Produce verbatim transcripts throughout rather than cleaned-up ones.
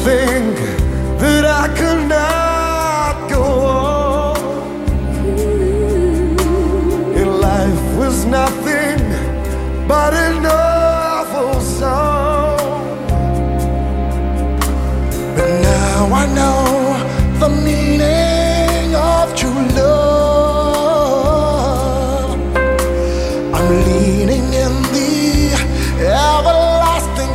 think that I could not go on. And life was nothing but an awful song. But now I know the meaning of true love. I'm leaning in the everlasting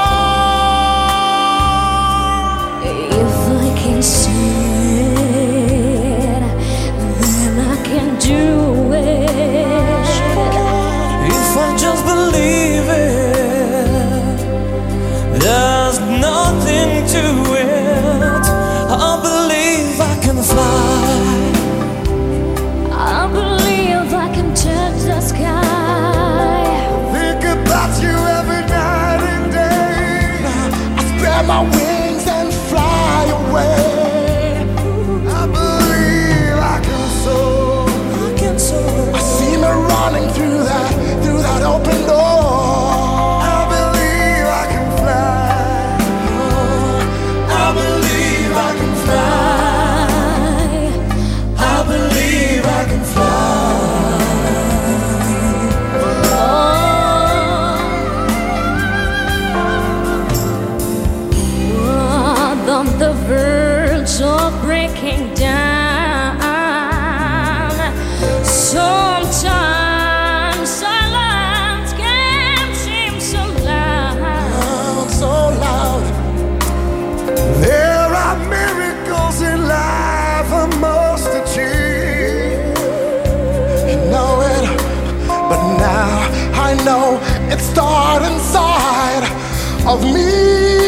arms. If I can see it, then I can do it. If I just believe it, there's nothing to it. I believe I can fly. I believe I can touch the sky. Think about you every night and day. I spread my wings and fly away. I believe I can soar. I can soar. I see me running through that, through that open door. I believe I can fly. I believe I can fly. I believe I can Oh, on the verge of breaking down. Sometimes silence can seem so loud. So loud. There are miracles in life I must achieve. You know it, but now I know it starts inside of me.